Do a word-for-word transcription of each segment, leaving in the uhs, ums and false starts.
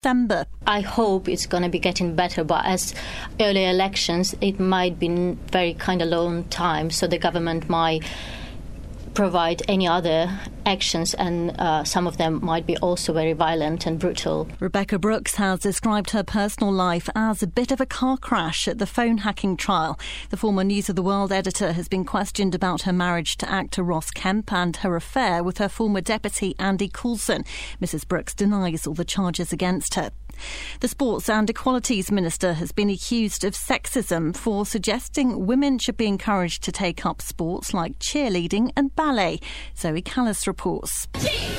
December. I hope it's going to be getting better, but as early elections, it might be very kind of long time, so the government might provide any other actions, and uh, some of them might be also very violent and brutal. Rebecca Brooks has described her personal life as a bit of a car crash at the phone hacking trial. The former News of the World editor has been questioned about her marriage to actor Ross Kemp and her affair with her former deputy Andy Coulson. Missus Brooks denies all the charges against her. The Sports and Equalities Minister has been accused of sexism for suggesting women should be encouraged to take up sports like cheerleading and ballet. Zoe Callis reports.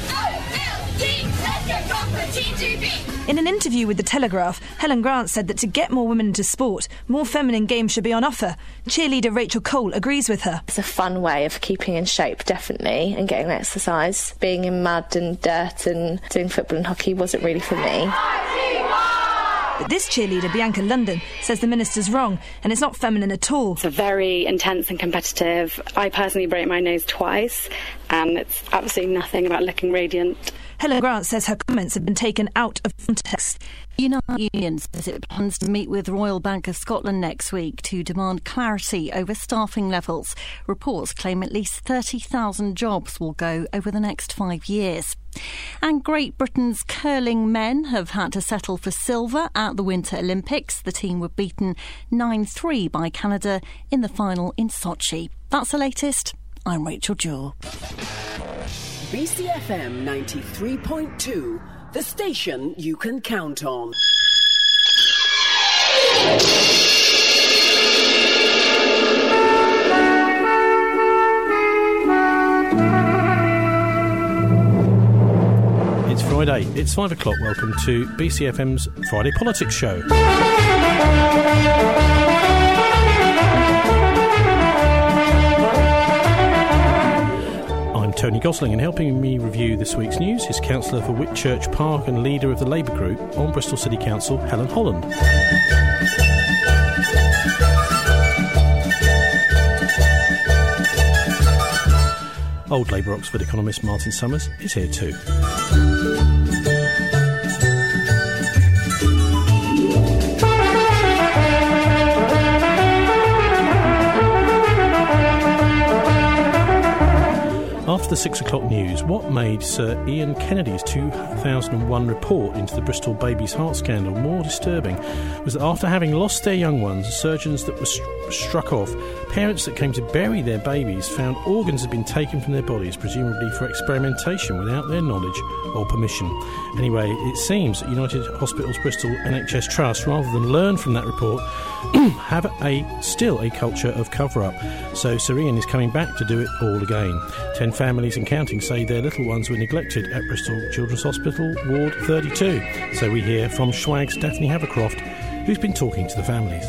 In an interview with The Telegraph, Helen Grant said that to get more women into sport, more feminine games should be on offer. Cheerleader Rachel Cole agrees with her. It's a fun way of keeping in shape, definitely, and getting exercise. Being in mud and dirt and doing football and hockey wasn't really for me. But this cheerleader, Bianca London, says the minister's wrong and it's not feminine at all. It's very intense and competitive. I personally broke my nose twice and it's absolutely nothing about looking radiant. Helen Grant says her comments have been taken out of context. United Union says it plans to meet with Royal Bank of Scotland next week to demand clarity over staffing levels. Reports claim at least thirty thousand jobs will go over the next five years. And Great Britain's curling men have had to settle for silver at the Winter Olympics. The team were beaten nine three by Canada in the final in Sochi. That's the latest. I'm Rachel Jewell. B C F M ninety-three point two, the station you can count on. It's Friday, it's five o'clock. Welcome to B C F M's Friday Politics Show. I'm Tony Gosling, and helping me review this week's news is Councillor for Whitchurch Park and leader of the Labour Group on Bristol City Council, Helen Holland. Old Labour Oxford economist Martin Summers is here too. After the six o'clock news, what made Sir Ian Kennedy's two thousand one report into the Bristol baby's heart scandal more disturbing was that after having lost their young ones, surgeons that were st- struck off, parents that came to bury their babies found organs had been taken from their bodies, presumably for experimentation, without their knowledge or permission. Anyway, it seems that United Hospitals Bristol N H S Trust, rather than learn from that report, have a still a culture of cover-up. So Sir Ian is coming back to do it all again. Ten families and counting say their little ones were neglected at Bristol Children's Hospital, Ward thirty-two. So we hear from Schwag's Daphne Havercroft, who's been talking to the families.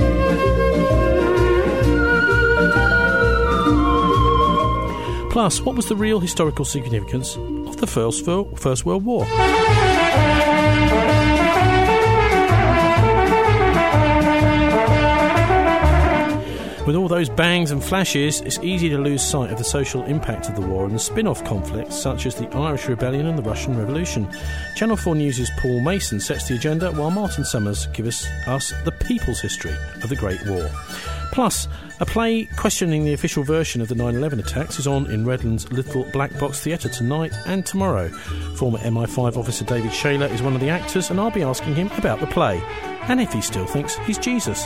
Plus, what was the real historical significance of the First, First World War? With all those bangs and flashes, it's easy to lose sight of the social impact of the war and the spin-off conflicts such as the Irish Rebellion and the Russian Revolution. Channel four News' Paul Mason sets the agenda, while Martin Summers gives us, us the people's history of the Great War. Plus, a play questioning the official version of the nine eleven attacks is on in Redland's Little Black Box Theatre tonight and tomorrow. Former M I five officer David Shaler is one of the actors, and I'll be asking him about the play, and if he still thinks he's Jesus.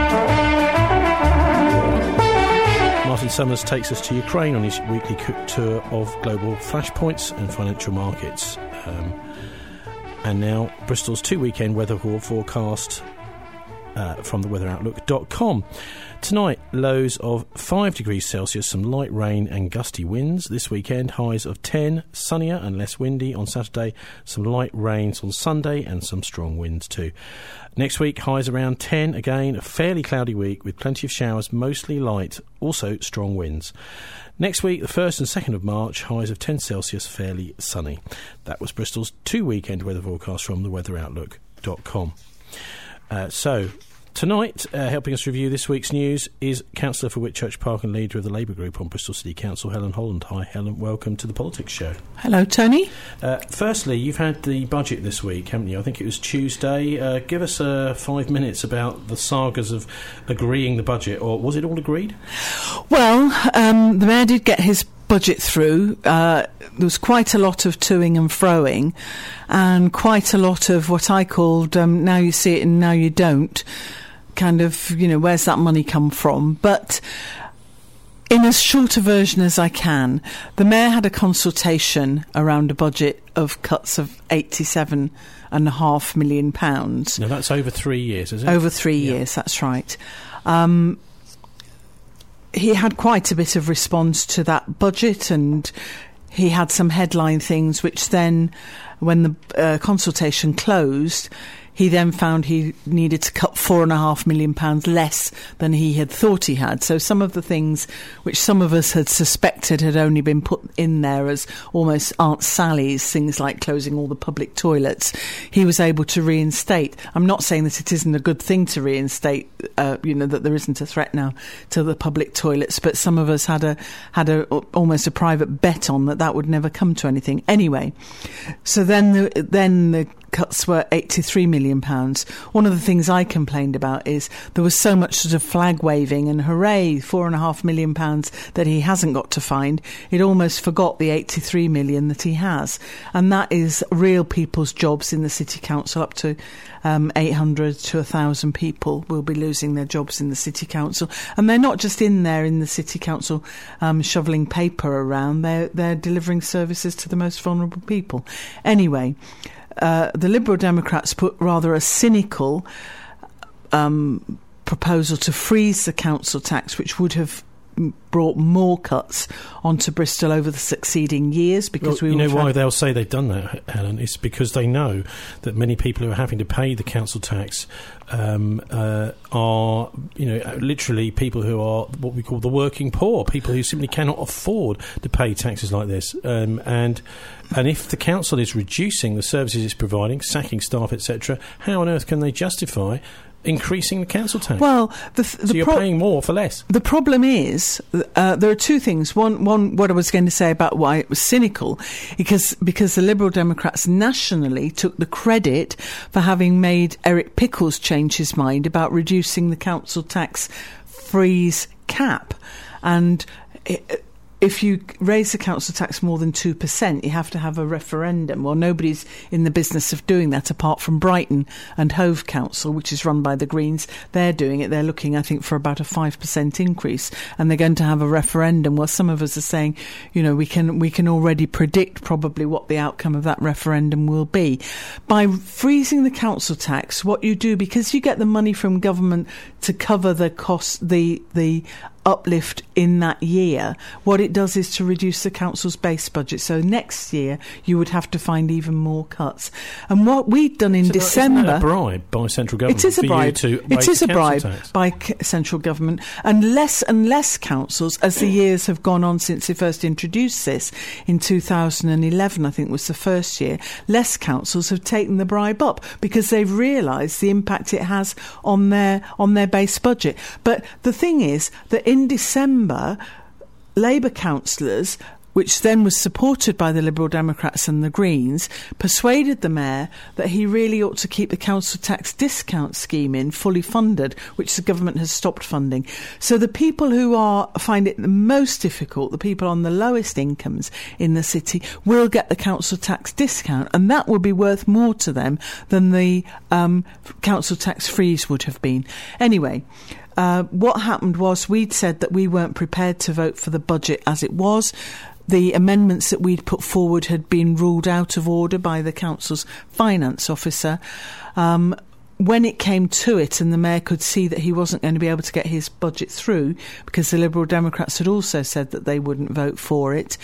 Martin Summers takes us to Ukraine on his weekly tour of global flashpoints and financial markets. Um, and now, Bristol's two-weekend weather forecast uh, from the weather outlook dot com. Tonight, lows of five degrees Celsius, some light rain and gusty winds. This weekend, highs of ten, sunnier and less windy on Saturday, some light rains on Sunday and some strong winds too. Next week, highs around ten, again a fairly cloudy week with plenty of showers, mostly light, also strong winds. Next week, the first and second of March, highs of ten Celsius, fairly sunny. That was Bristol's two-weekend weather forecast from the weather outlook dot com. Uh, so... Tonight, uh, helping us review this week's news is Councillor for Whitchurch Park and leader of the Labour Group on Bristol City Council, Helen Holland. Hi, Helen. Welcome to the Politics Show. Hello, Tony. Uh, firstly, you've had the budget this week, haven't you? I think it was Tuesday. Uh, give us uh, five minutes about the sagas of agreeing the budget, or was it all agreed? Well, um, the Mayor did get his budget through. Uh, there was quite a lot of toing and froing and quite a lot of what I called um, now you see it and now you don't, kind of, you know, where's that money come from? But in as short a version as I can, the Mayor had a consultation around a budget of cuts of eighty-seven and a half million pounds. Now that's over three years, is it? Over three yeah. years, that's right. Um, he had quite a bit of response to that budget, and he had some headline things which then, when the uh, consultation closed, he then found he needed to cut four and a half million pounds less than he had thought he had. So some of the things which some of us had suspected had only been put in there as almost Aunt Sally's, things like closing all the public toilets, he was able to reinstate. I'm not saying that it isn't a good thing to reinstate, uh, you know, that there isn't a threat now to the public toilets, but some of us had a had a almost a private bet on that that would never come to anything. Anyway, so then the, then the cuts were eighty-three million pounds. One of the things I complained about is there was so much sort of flag waving and hooray, four and a half million pounds that he hasn't got to find. It almost forgot the eighty-three million that he has. And that is real people's jobs in the City Council. Up to um, eight hundred to one thousand people will be losing their jobs in the City Council. And they're not just in there in the City Council um, shoveling paper around. They're, they're delivering services to the most vulnerable people. Anyway, Uh, the Liberal Democrats put rather a cynical um, proposal to freeze the council tax, which would have brought more cuts onto Bristol over the succeeding years. Because well, we you know why had they'll say they've done that, Helen? It's because they know that many people who are having to pay the council tax um, uh, are, you know, literally people who are what we call the working poor, people who simply cannot afford to pay taxes like this. Um, and and if the council is reducing the services it's providing, sacking staff, et cetera, how on earth can they justify increasing the council tax? Well, the, th- the so you're pro- paying more for less. The problem is uh, there are two things. One, one, what I was going to say about why it was cynical, because because the Liberal Democrats nationally took the credit for having made Eric Pickles change his mind about reducing the council tax freeze cap, and It, if you raise the council tax more than two percent, you have to have a referendum. Well, nobody's in the business of doing that apart from Brighton and Hove Council, which is run by the Greens. They're doing it. They're looking, I think, for about a five percent increase, and they're going to have a referendum. Well, some of us are saying, you know, we can we can already predict probably what the outcome of that referendum will be. By freezing the council tax, what you do, because you get the money from government to cover the cost, the the uplift in that year, what it does is to reduce the council's base budget. So next year you would have to find even more cuts. And what we'd done in so December, isn't that a bribe by central government? It is a bribe. To it is a bribe tax? by c- central government, and less and less councils, as the years have gone on since they first introduced this in two thousand eleven, I think was the first year. Less councils have taken the bribe up because they've realised the impact it has on their on their base budget. But the thing is that in In December, Labour councillors, which then was supported by the Liberal Democrats and the Greens, persuaded the Mayor that he really ought to keep the council tax discount scheme in fully funded, which the government has stopped funding. So the people who are find it the most difficult, the people on the lowest incomes in the city, will get the council tax discount, and that will be worth more to them than the um, council tax freeze would have been. Anyway, Uh, what happened was we'd said that we weren't prepared to vote for the budget as it was. The amendments that we'd put forward had been ruled out of order by the council's finance officer. Um, when it came to it and the Mayor could see that he wasn't going to be able to get his budget through, because the Liberal Democrats had also said that they wouldn't vote for it,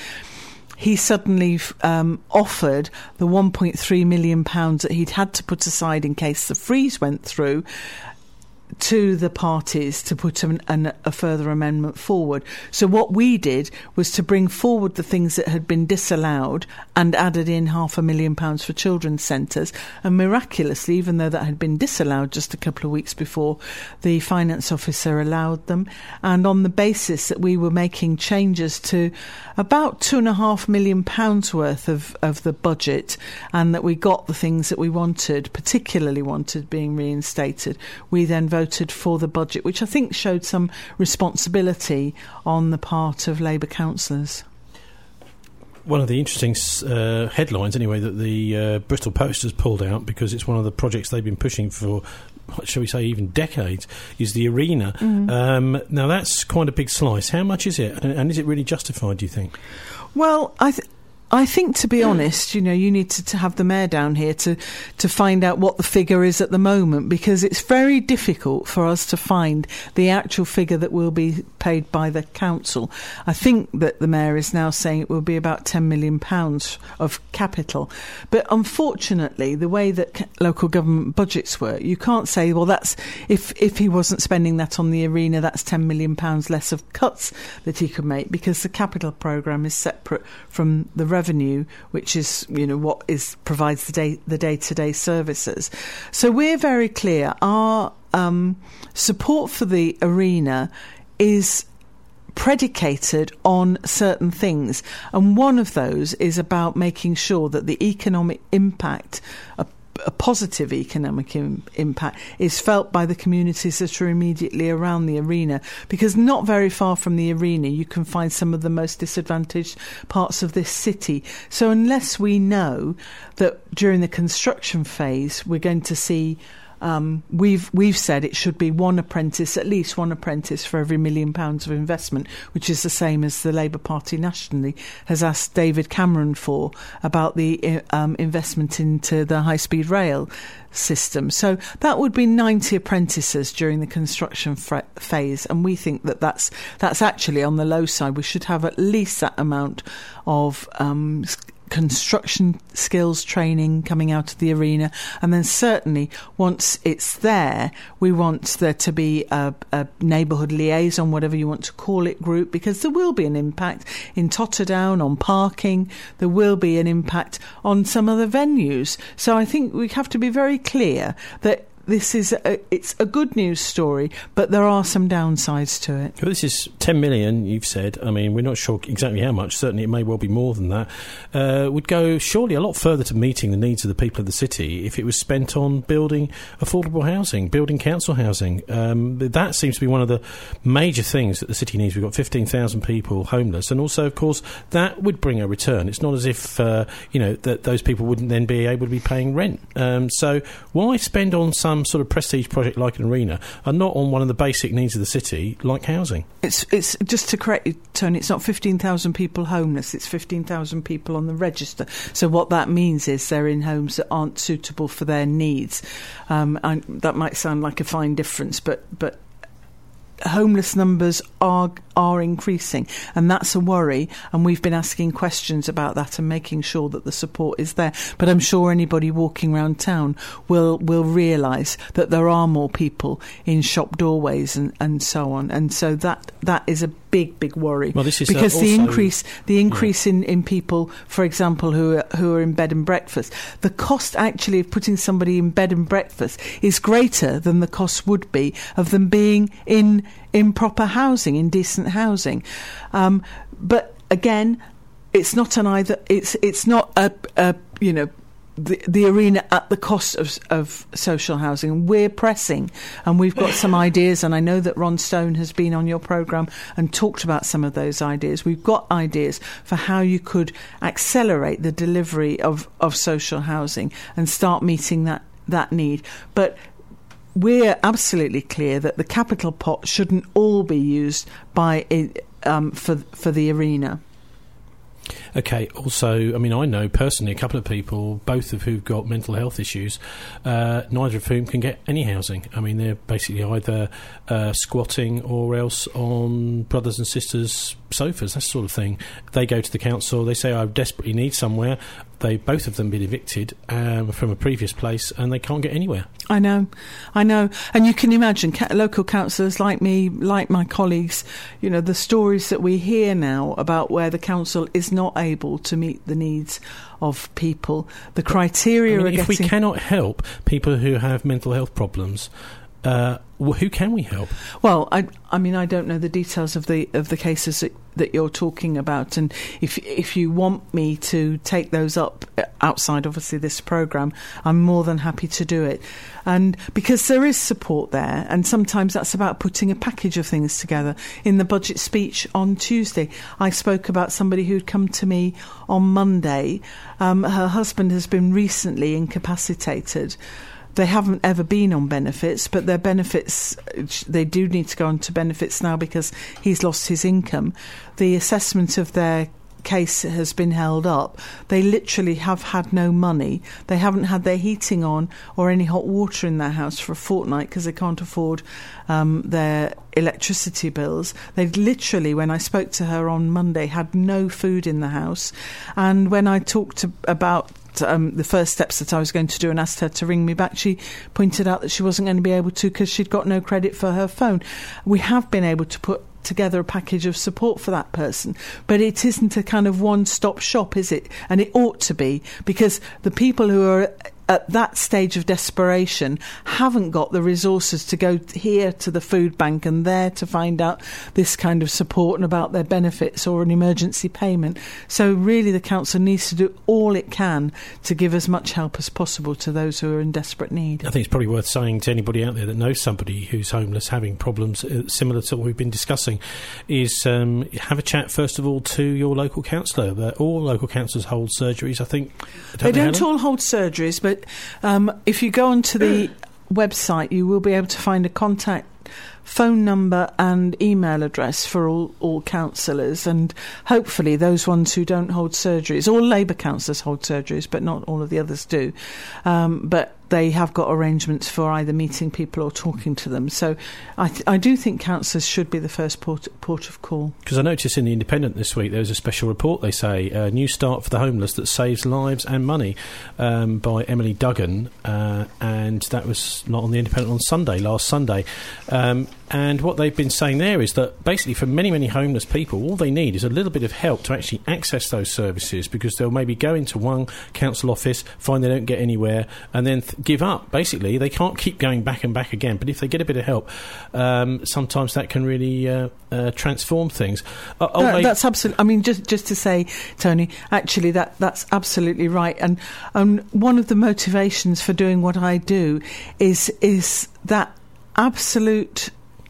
he suddenly um, offered the one point three million pounds that he'd had to put aside in case the freeze went through to the parties to put an, an, a further amendment forward. So what we did was to bring forward the things that had been disallowed and added in half a million pounds for children's centres. And miraculously, even though that had been disallowed just a couple of weeks before, the finance officer allowed them. And on the basis that we were making changes to about two and a half million pounds worth of, of the budget, and that we got the things that we wanted, particularly wanted being reinstated, we then voted for the budget, which I think showed some responsibility on the part of Labour councillors. One of the interesting uh, headlines, anyway, that the uh, Bristol Post has pulled out, because it's one of the projects they've been pushing for, shall we say, even decades, is the arena. Mm. Um, now, that's quite a big slice. How much is it? And, and is it really justified, do you think? Well, I think... I think, to be honest, you know, you need to, to have the mayor down here to, to find out what the figure is at the moment, because it's very difficult for us to find the actual figure that will be paid by the council. I think that the mayor is now saying it will be about ten million pounds of capital. But unfortunately, the way that ca- local government budgets work, you can't say, well, that's if, if he wasn't spending that on the arena, that's ten million pounds less of cuts that he could make, because the capital programme is separate from the revenue. Revenue, which is, you know, what is provides the day the day-to-day services. So we're very clear. Our um, support for the arena is predicated on certain things, and one of those is about making sure that the economic impact, a, a positive economic im- impact, is felt by the communities that are immediately around the arena, because not very far from the arena you can find some of the most disadvantaged parts of this city. So unless we know that during the construction phase we're going to see Um, we've we've said it should be one apprentice, at least one apprentice for every million pounds of investment, which is the same as the Labour Party nationally has asked David Cameron for, about the um, investment into the high-speed rail system. So that would be ninety apprentices during the construction fra- phase, and we think that that's that's actually on the low side. We should have at least that amount of um, construction skills training coming out of the arena, and then certainly once it's there, we want there to be a, a neighbourhood liaison, whatever you want to call it, group, because there will be an impact in Totterdown on parking, there will be an impact on some other venues. So I think we have to be very clear that this is a, it's a good news story, but there are some downsides to it. Well, this is ten million, you've said. I mean, we're not sure exactly how much. Certainly it may well be more than that. Uh, would go surely a lot further to meeting the needs of the people of the city if it was spent on building affordable housing, building council housing. Um, that seems to be one of the major things that the city needs. We've got fifteen thousand people homeless, and also, of course, that would bring a return. It's not as if, uh, you know, that those people wouldn't then be able to be paying rent. Um, so why spend on some sort of prestige project like an arena and not on one of the basic needs of the city, like housing? It's it's just to correct you, Tony, it's not fifteen thousand people homeless, it's fifteen thousand people on the register. So what that means is they're in homes that aren't suitable for their needs. Um, and that might sound like a fine difference, but but homeless numbers are are increasing, and that's a worry, and we've been asking questions about that and making sure that the support is there. But I'm sure anybody walking around town will will realise that there are more people in shop doorways and, and so on, and so that that is a big big worry. Well, this is because uh, the also, increase the increase yeah. in, in people, for example, who are, who are in bed and breakfast, the cost actually of putting somebody in bed and breakfast is greater than the cost would be of them being in in proper housing, in decent housing. Um, but again, it's not an either. It's it's not a, a you know the the arena at the cost of of social housing. We're pressing, and we've got some ideas. And I know that Ron Stone has been on your programme and talked about some of those ideas. We've got ideas for how you could accelerate the delivery of of social housing and start meeting that that need. But we're absolutely clear that the capital pot shouldn't all be used by um, for for the arena. Okay, also, I mean, I know personally a couple of people, both of who've got mental health issues, uh, neither of whom can get any housing. I mean, they're basically either uh, squatting or else on brothers and sisters' sofas, that sort of thing. They go to the council, they say, I desperately need somewhere. they both of them been evicted um, from a previous place, and they can't get anywhere. I know, I know, and you can imagine ca- local councillors like me, like my colleagues, you know, the stories that we hear now about where the council is not able to meet the needs of people. The criteria I mean, are if getting... we cannot help people who have mental health problems, uh, well, who can we help? Well, I, I mean, I don't know the details of the of the cases that, that you're talking about, and if if you want me to take those up outside, obviously, this programme, I'm more than happy to do it. And because there is support there, and sometimes that's about putting a package of things together. In the budget speech on Tuesday, I spoke about somebody who'd come to me on Monday. Um, her husband has been recently incapacitated. They haven't ever been on benefits, but their benefits, they do need to go on to benefits now because he's lost his income. The assessment of their case has been held up. They literally have had no money. They haven't had their heating on or any hot water in their house for a fortnight because they can't afford um, their electricity bills. They literally, when I spoke to her on Monday, had no food in the house. And when I talked to, about Um, the first steps that I was going to do and asked her to ring me back, she pointed out that she wasn't going to be able to because she'd got no credit for her phone. We have been able to put together a package of support for that person, but it isn't a kind of one-stop shop, is it? And it ought to be, because the people who are at that stage of desperation haven't got the resources to go here to the food bank and there to find out this kind of support and about their benefits or an emergency payment. So really the council needs to do all it can to give as much help as possible to those who are in desperate need. I think it's probably worth saying to anybody out there that knows somebody who's homeless having problems uh, similar to what we've been discussing is um, have a chat first of all to your local councillor. Uh, all local councillors hold surgeries, I think. They don't all hold surgeries, but um, if you go onto the website you will be able to find a contact phone number and email address for all, all councillors, and hopefully those ones who don't hold surgeries. All Labour councillors hold surgeries, but not all of the others do. Um, but they have got arrangements for either meeting people or talking to them. So I, th- I do think councillors should be the first port, port of call. Because I noticed in The Independent this week there was a special report, they say, a new start for the homeless that saves lives and money, um, by Emily Duggan, uh, and that was not on The Independent on Sunday, last Sunday. Um, and what they've been saying there is that basically for many, many homeless people, all they need is a little bit of help to actually access those services, because they'll maybe go into one council office, find they don't get anywhere, and then th- give up. Basically, they can't keep going back and back again. But if they get a bit of help, um, sometimes that can really uh, uh, transform things. Uh, no, lady- that's absolutely. I mean, just just to say, Tony, actually, that that's absolutely right. And um, one of the motivations for doing what I do is is that absolute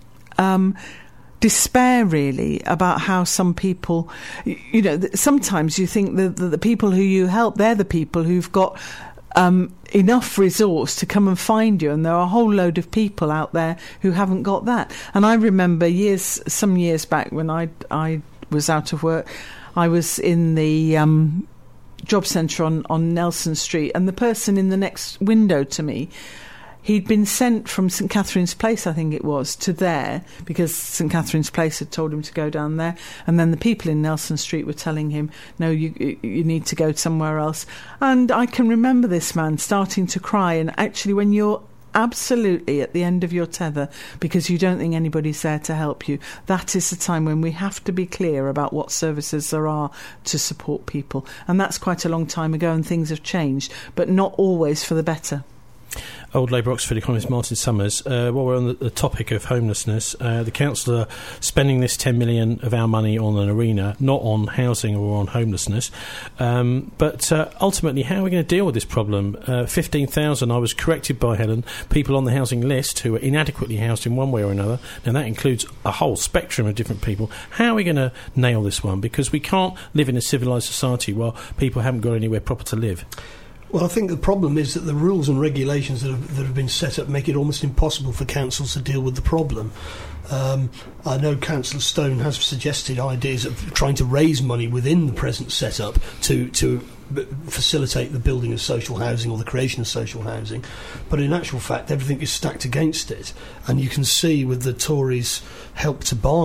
um, despair, really, about how some people, you, you know, sometimes you think that the, the people who you help, they're the people who've got Um, enough resource to come and find you, and there are a whole load of people out there who haven't got that. And I remember years, some years back, when I I was out of work, I was in the um, job centre on, on Nelson Street, and the person in the next window to me, he'd been sent from St Catherine's Place, I think it was, to there, because St Catherine's Place had told him to go down there, and then the people in Nelson Street were telling him, no, you you need to go somewhere else. And I can remember this man starting to cry, and actually when you're absolutely at the end of your tether because you don't think anybody's there to help you, that is the time when we have to be clear about what services there are to support people. And that's quite a long time ago, and things have changed, but not always for the better. Old Labour Oxford economist Martin Summers, uh, while we're on the, the topic of homelessness, uh, the council are spending this ten million of our money on an arena, not on housing or on homelessness. Um, but uh, ultimately, how are we going to deal with this problem? Uh, fifteen thousand, I was corrected by Helen, people on the housing list who are inadequately housed in one way or another. Now, that includes a whole spectrum of different people. How are we going to nail this one? Because we can't live in a civilised society while people haven't got anywhere proper to live. Well, I think the problem is that the rules and regulations that have, that have been set up make it almost impossible for councils to deal with the problem. Um, I know Councillor Stone has suggested ideas of trying to raise money within the present setup to, to b- facilitate the building of social housing or the creation of social housing, but in actual fact everything is stacked against it, and you can see with the Tories' help to buy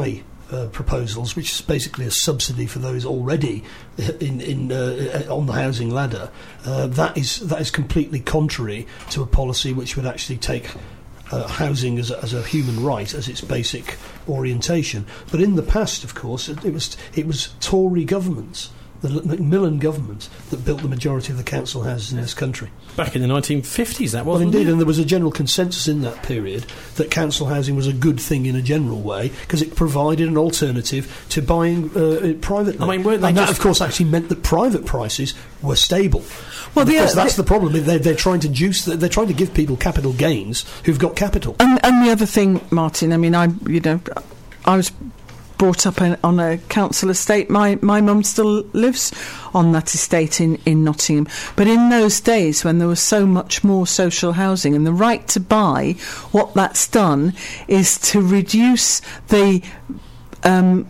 uh, proposals, which is basically a subsidy for those already in, in uh, on the housing ladder, uh, that is that is completely contrary to a policy which would actually take Uh, housing as a, as a human right as its basic orientation. But in the past, of course, it, it was it was Tory governments, the Macmillan government, that built the majority of the council houses in this country. Back in the nineteen fifties, that Well, wasn't indeed, it? and there was a general consensus in that period that council housing was a good thing in a general way because it provided an alternative to buying uh, it privately. I mean, weren't they and that, just- of course, actually meant that private prices were stable. Well, And of the, course, uh, that's the- the problem. They're, they're trying to juice. They're trying to give people capital gains who've got capital. And, and the other thing, Martin, I mean, I, you know, I was brought up in, on a council estate. My my mum still lives on that estate in, in Nottingham. But in those days when there was so much more social housing and the right to buy, what that's done is to reduce the um,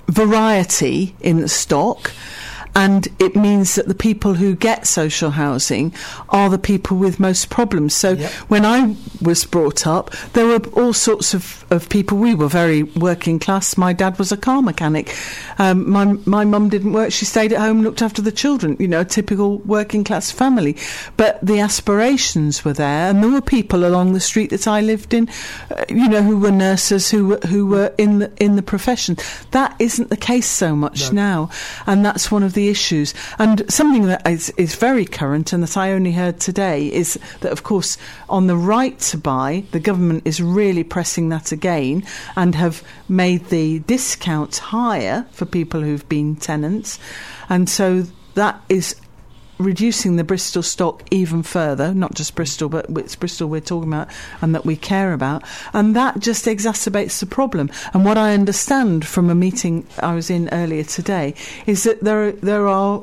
variety in the stock. And it means that the people who get social housing are the people with most problems. So Yep. when I was brought up, there were all sorts of, of people. We were very working class. My dad was a car mechanic. Um, my my mum didn't work. She stayed at home and looked after the children, you know, a typical working class family. But the aspirations were there. And there were people along the street that I lived in, uh, you know, who were nurses, who were, who were in the, in the profession. That isn't the case so much No. now. And that's one of the issues. And something that is, is very current and that I only heard today is that, of course, on the right to buy, the government is really pressing that again and have made the discounts higher for people who've been tenants. And so that is reducing the Bristol stock even further, not just Bristol, but it's Bristol we're talking about and that we care about. And that just exacerbates the problem. And what I understand from a meeting I was in earlier today is that there, there are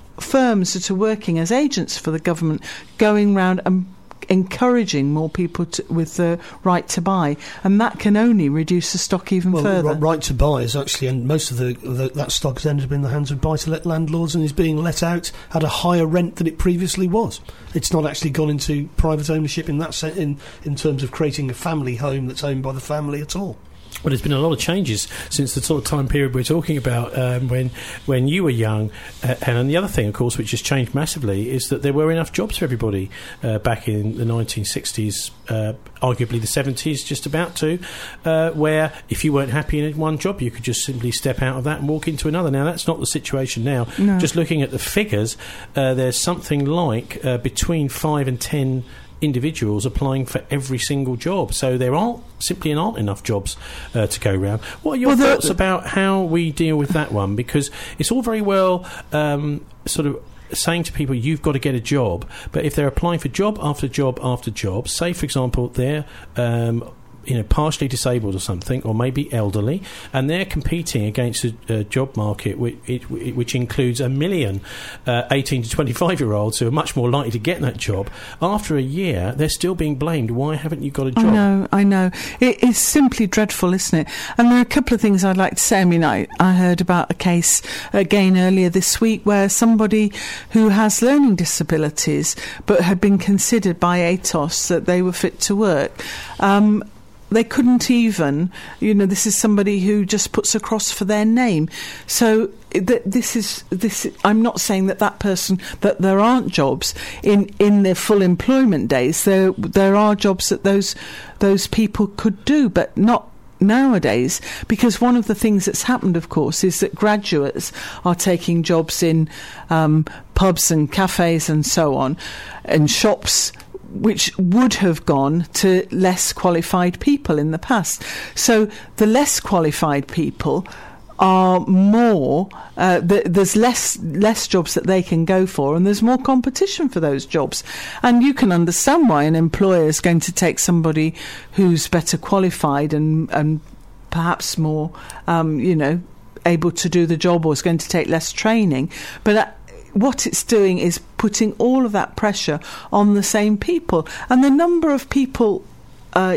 firms that are working as agents for the government going round and encouraging more people to, with the right to buy, and that can only reduce the stock even well, further. r- right to buy is actually, and most of the, the that stock has ended up in the hands of buy-to-let landlords and is being let out at a higher rent than it previously was. It's not actually gone into private ownership in that se- in in terms of creating a family home that's owned by the family at all. Well, there's been a lot of changes since the sort of time period we're talking about um, when when you were young. Uh, and the other thing, of course, which has changed massively is that there were enough jobs for everybody uh, back in the nineteen sixties, uh, arguably the seventies, just about to, uh, where if you weren't happy in one job, you could just simply step out of that and walk into another. Now, that's not the situation now. No. Just looking at the figures, uh, there's something like uh, between five and ten individuals applying for every single job, so there aren't simply aren't enough jobs uh, to go round. What are your Well, the- thoughts about how we deal with that one? Because it's all very well um, sort of saying to people you've got to get a job, but if they're applying for job after job after job, say for example they're um, you know, partially disabled or something, or maybe elderly, and they're competing against a, a job market which, it, which includes a million uh, eighteen to twenty-five year olds who are much more likely to get that job. After a year, they're still being blamed. Why haven't you got a job? I know, I know. It is simply dreadful, isn't it? And there are a couple of things I'd like to say. I mean, I, I heard about a case again earlier this week where somebody who has learning disabilities but had been considered by A T O S that they were fit to work. Um, They couldn't even, you know, this is somebody who just puts a cross for their name. So th- this is this. I'm not saying that that person that there aren't jobs in, in their full employment days. There there are jobs that those those people could do, but not nowadays, because one of the things that's happened, of course, is that graduates are taking jobs in um, pubs and cafes and so on, and shops, which would have gone to less qualified people in the past. So the less qualified people are more, uh, th- there's less less jobs that they can go for, and there's more competition for those jobs. And you can understand why an employer is going to take somebody who's better qualified and, and perhaps more, um, you know, able to do the job, or is going to take less training. But uh, what it's doing is putting all of that pressure on the same people. And the number of people, uh,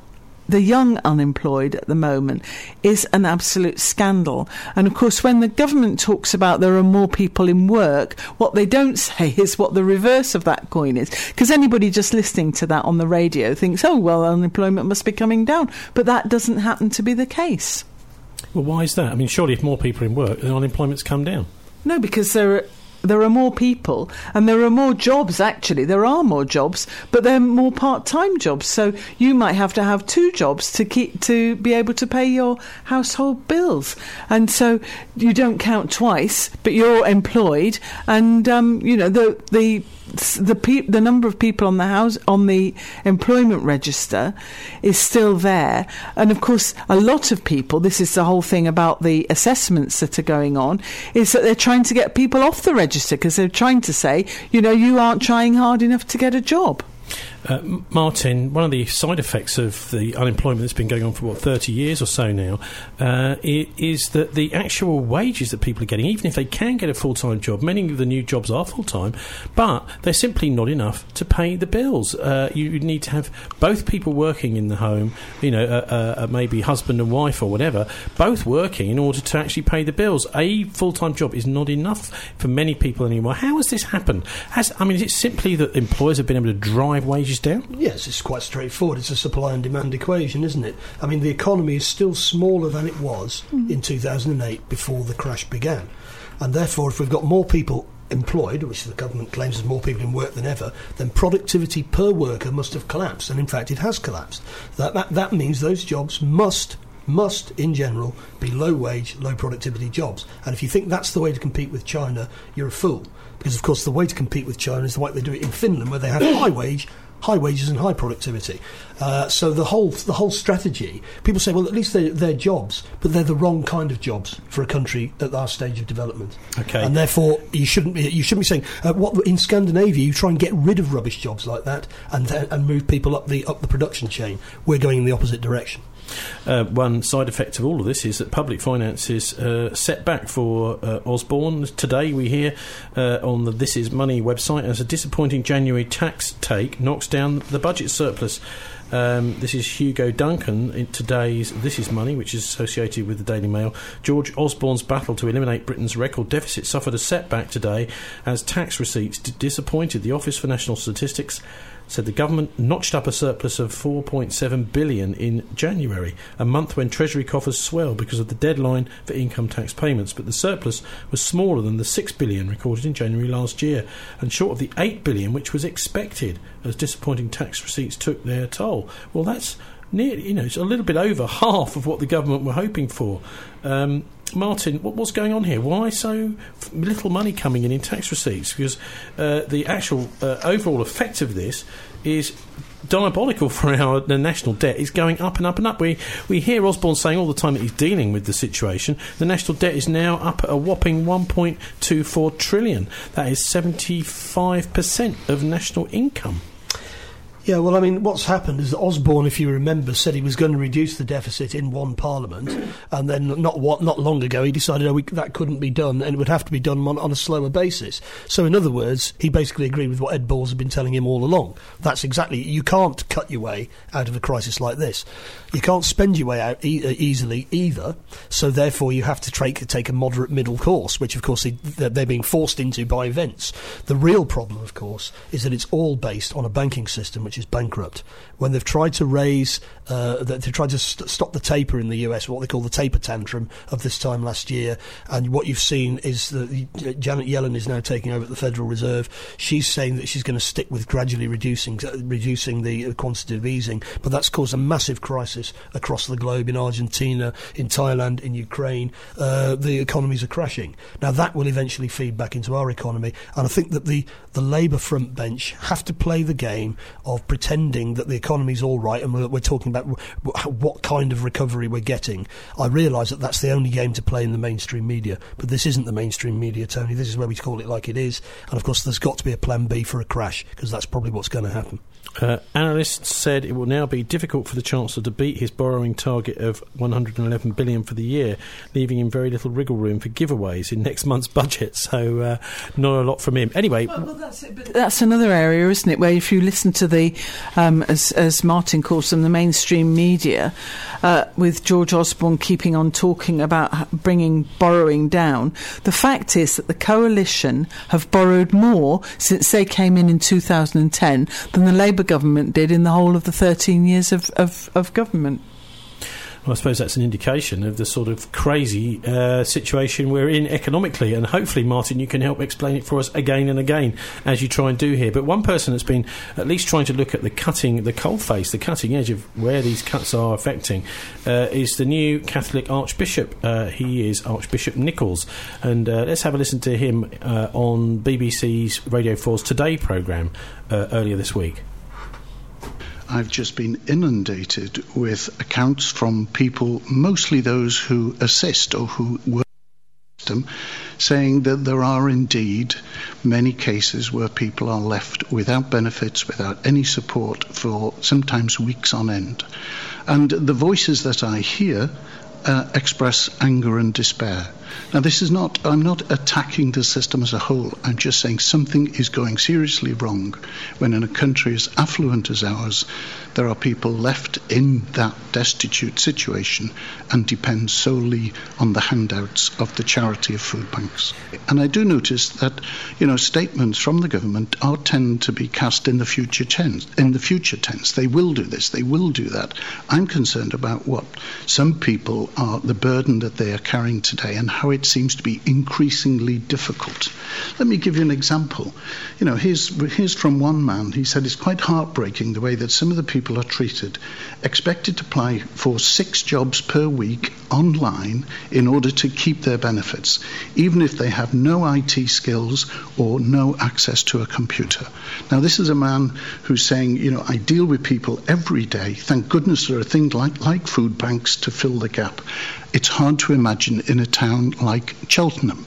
the young unemployed at the moment, is an absolute scandal. And of course, when the government talks about there are more people in work, what they don't say is what the reverse of that coin is. Because anybody just listening to that on the radio thinks, oh, well, unemployment must be coming down. But that doesn't happen to be the case. Well, why is that? I mean, surely if more people are in work, then unemployment's come down. No, because there are... There are more people and there are more jobs, actually. There are more jobs, but they're more part-time jobs. So you might have to have two jobs to keep to be able to pay your household bills. And so you don't count twice, but you're employed. And, um, you know, the... the The pe- the number of people on the house on the employment register is still there, and of course, a lot of people. This is the whole thing about the assessments that are going on, is that they're trying to get people off the register because they're trying to say, you know, you aren't trying hard enough to get a job. Uh, Martin, one of the side effects of the unemployment that's been going on for, what, thirty years or so now, uh, is that the actual wages that people are getting, even if they can get a full-time job, many of the new jobs are full-time, but they're simply not enough to pay the bills. Uh, you need to have both people working in the home, you know, uh, uh, maybe husband and wife or whatever, both working in order to actually pay the bills. A full-time job is not enough for many people anymore. How has this happened? Has, I mean, is it simply that employers have been able to drive wages down? Yes, it's quite straightforward. It's a supply and demand equation, isn't it? I mean, the economy is still smaller than it was mm. in two thousand eight before the crash began. And therefore, if we've got more people employed, which the government claims there's more people in work than ever, then productivity per worker must have collapsed. And in fact, it has collapsed. That, that, that means those jobs must... must, in general, be low-wage, low-productivity jobs. And if you think that's the way to compete with China, you're a fool. Because, of course, the way to compete with China is the way they do it in Finland, where they have high-wage, high wages and high productivity. Uh, so the whole the whole strategy, people say, well, at least they're, they're jobs, but they're the wrong kind of jobs for a country at our stage of development. Okay. And therefore, you shouldn't be you shouldn't be saying uh, what in Scandinavia you try and get rid of rubbish jobs like that and uh, and move people up the up the production chain. We're going in the opposite direction. Uh, one side effect of all of this is that public finances uh, set back for uh, Osborne. Today we hear uh, on the This Is Money website as a disappointing January tax take knocks down the budget surplus. Um, this is Hugo Duncan in today's This Is Money, which is associated with the Daily Mail. George Osborne's battle to eliminate Britain's record deficit suffered a setback today as tax receipts d- disappointed. The Office for National Statistics said the government notched up a surplus of four point seven billion dollars in January, a month when Treasury coffers swell because of the deadline for income tax payments. But the surplus was smaller than the six billion dollars recorded in January last year, and short of the eight billion dollars which was expected, as disappointing tax receipts took their toll. Well, that's near, you know, it's a little bit over half of what the government were hoping for. Um, Martin, what, what's going on here? Why so f- little money coming in in tax receipts? Because uh, the actual uh, overall effect of this is diabolical for our the national debt. Is going up and up and up. We we hear Osborne saying all the time that he's dealing with the situation. The national debt is now up at a whopping one point two four trillion. That is seventy-five percent of national income. Yeah, well, I mean, what's happened is that Osborne, if you remember, said he was going to reduce the deficit in one Parliament, and then not what, not long ago he decided oh, we, that couldn't be done, and it would have to be done on, on a slower basis. So, in other words, he basically agreed with what Ed Balls had been telling him all along. That's exactly, you can't cut your way out of a crisis like this. You can't spend your way out e- easily either, so therefore you have to tra- take a moderate middle course, which, of course, they, they're being forced into by events. The real problem, of course, is that it's all based on a banking system which is bankrupt. When they've tried to raise, uh, they've tried to st- stop the taper in the U S, what they call the taper tantrum of this time last year, and what you've seen is that Janet Yellen is now taking over at the Federal Reserve. She's saying that she's going to stick with gradually reducing uh, reducing the quantitative easing, but that's caused a massive crisis across the globe, in Argentina, in Thailand, in Ukraine. Uh, the economies are crashing. Now that will eventually feed back into our economy, and I think that the, the Labour front bench have to play the game of pretending that the economy's all right, and we're, we're talking about w- what kind of recovery we're getting. I realise that that's the only game to play in the mainstream media, but this isn't the mainstream media, Tony. This is where we call it like it is, and of course there's got to be a plan B for a crash, because that's probably what's going to happen. Uh, analysts said it will now be difficult for the Chancellor to beat his borrowing target of one hundred eleven billion dollars for the year, leaving him very little wriggle room for giveaways in next month's budget, so uh, not a lot from him. Anyway... Well, well, that's, it, but that's another area, isn't it, where if you listen to the, um, as, as Martin calls them, the mainstream media, uh, with George Osborne keeping on talking about bringing borrowing down, the fact is that the Coalition have borrowed more since they came in in two thousand ten than the Labour government did in the whole of the thirteen years of, of, of government. Well, I suppose that's an indication of the sort of crazy uh, situation we're in economically, and hopefully, Martin, you can help explain it for us again and again, as you try and do here. But one person that's been at least trying to look at the cutting, the coalface, the cutting edge of where these cuts are affecting, uh, is the new Catholic Archbishop. Uh, he is Archbishop Nichols, and uh, let's have a listen to him uh, on B B C's Radio four's Today programme uh, earlier this week. I've just been inundated with accounts from people, mostly those who assist or who work in the system, saying that there are indeed many cases where people are left without benefits, without any support for sometimes weeks on end. And the voices that I hear uh, express anger and despair. Now, this is not, I'm not attacking the system as a whole. I'm just saying something is going seriously wrong when in a country as affluent as ours, there are people left in that destitute situation and depend solely on the handouts of the charity of food banks. And I do notice that, you know, statements from the government are tend to be cast in the future tense. In the future tense, they will do this, they will do that. I'm concerned about what some people are, the burden that they are carrying today, and how it seems to be increasingly difficult. Let me give you an example. You know, here's, here's from one man. He said it's quite heartbreaking the way that some of the people are treated, expected to apply for six jobs per week online in order to keep their benefits, even if they have no I T skills or no access to a computer. Now, this is a man who's saying, you know, I deal with people every day. Thank goodness there are things like, like food banks to fill the gap. It's hard to imagine in a town like Cheltenham.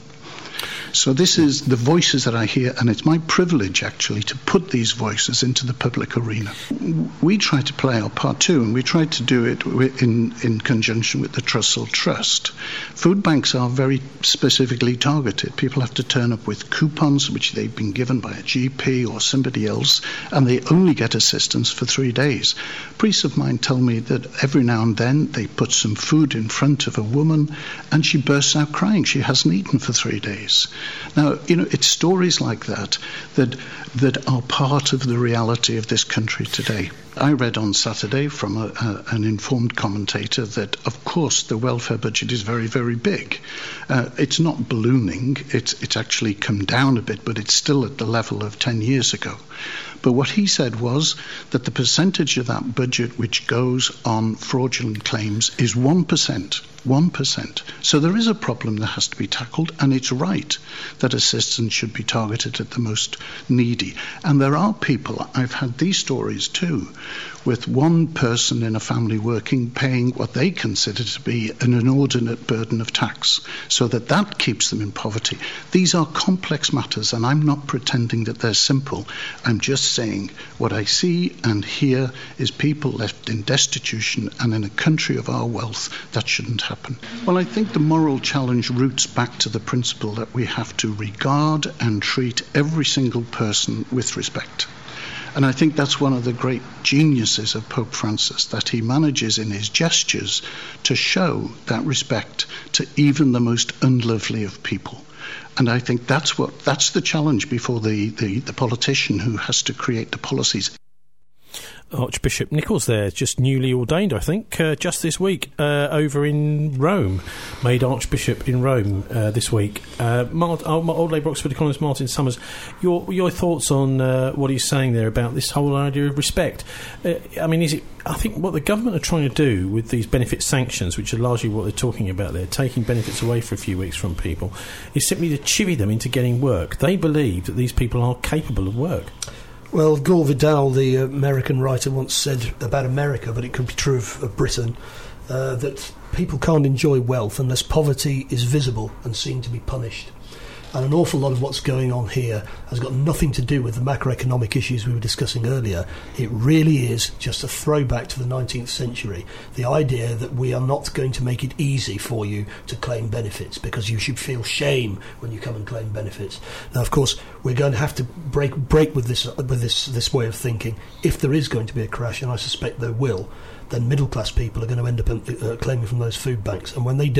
So this is the voices that I hear, and it's my privilege, actually, to put these voices into the public arena. We try to play our part too, and we try to do it in, in conjunction with the Trussell Trust. Food banks are very specifically targeted. People have to turn up with coupons, which they've been given by a G P or somebody else, and they only get assistance for three days. Priests of mine tell me that every now and then they put some food in front of a woman, and she bursts out crying. She hasn't eaten for three days. Now, you know, it's stories like that that that are part of the reality of this country today. I read on Saturday from a, a, an informed commentator that, of course, the welfare budget is very, very big. Uh, it's not ballooning. It's, it's actually come down a bit, but it's still at the level of ten years ago. But what he said was that the percentage of that budget which goes on fraudulent claims is one percent. one percent. So there is a problem that has to be tackled, and it's right that assistance should be targeted at the most needy. And there are people, I've had these stories too, with one person in a family working, paying what they consider to be an inordinate burden of tax, so that that keeps them in poverty. These are complex matters, and I'm not pretending that they're simple. I'm just saying what I see and hear is people left in destitution, and in a country of our wealth, that shouldn't happen. Well, I think the moral challenge roots back to the principle that we have to regard and treat every single person with respect. And I think that's one of the great geniuses of Pope Francis, that he manages in his gestures to show that respect to even the most unlovely of people. And I think that's what that's the challenge before the, the, the politician who has to create the policies. Archbishop Nichols there, just newly ordained, I think, uh, just this week, uh, over in Rome, made Archbishop in Rome uh, this week. Uh, Mart- oh, Old Labour Oxford economist Martin Summers, your your thoughts on uh, what he's saying there about this whole idea of respect. Uh, I mean, is it? I think what the government are trying to do with these benefit sanctions, which are largely what they're talking about there, taking benefits away for a few weeks from people, is simply to chivvy them into getting work. They believe that these people are capable of work. Well, Gore Vidal, the American writer, once said about America, but it could be true of, of Britain, uh, that people can't enjoy wealth unless poverty is visible and seen to be punished. And an awful lot of what's going on here has got nothing to do with the macroeconomic issues we were discussing earlier. It really is just a throwback to the nineteenth century. The idea that we are not going to make it easy for you to claim benefits because you should feel shame when you come and claim benefits. Now, of course, we're going to have to break break with this with this this way of thinking. If there is going to be a crash, and I suspect there will, then middle-class people are going to end up uh, claiming from those food banks. And when they do,